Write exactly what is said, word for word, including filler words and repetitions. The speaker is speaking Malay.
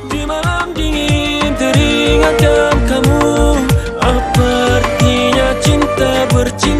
Di malam dingin teringatkan kamu, apa artinya cinta bercinta.